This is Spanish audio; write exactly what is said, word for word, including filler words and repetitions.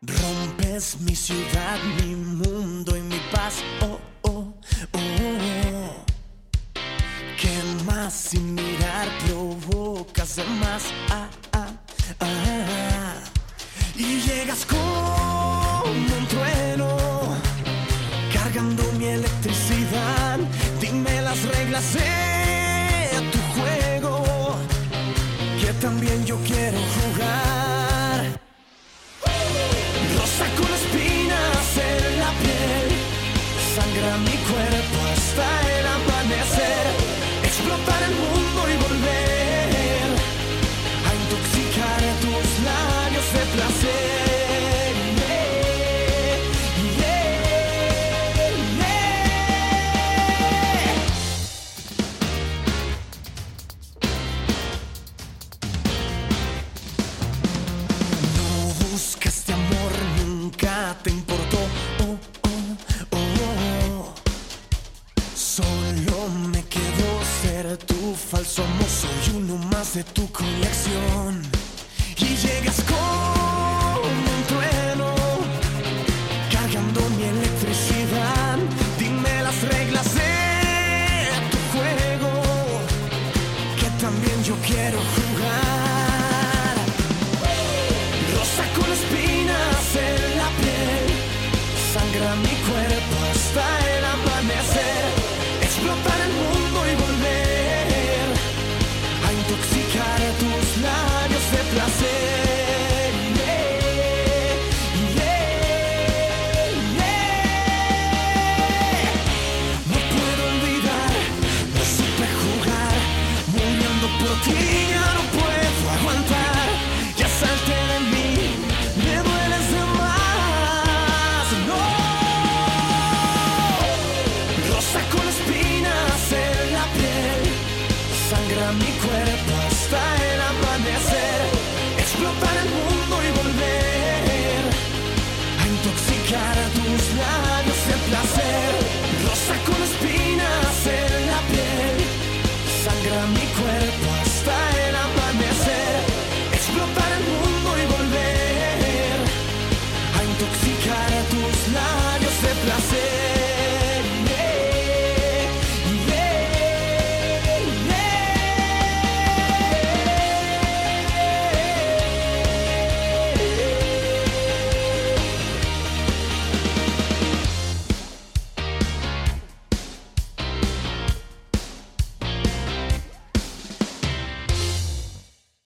Rompes mi ciudad, mi mundo y mi paz. Oh, oh, oh. ¿Qué más sin mirar provocas de más? Ah, ah, ah. Y llegas como un trueno, cargando mi electricidad. Dime las reglas de tu juego, que también yo quiero jugar. Rosa con espinas en la piel, sangra mi cuerpo hasta el amanecer. Explotar el mundo y volver a intoxicar tus labios de placer. Buscaste amor, nunca te importó. Oh, oh, oh. Solo me quedó ser tu falso amor. Soy uno más de tu colección. Y llegas como un trueno, cargando mi electricidad. Dime las reglas de tu juego, que también yo quiero jugar. Rosa con espinas en la piel, sangra mi cuerpo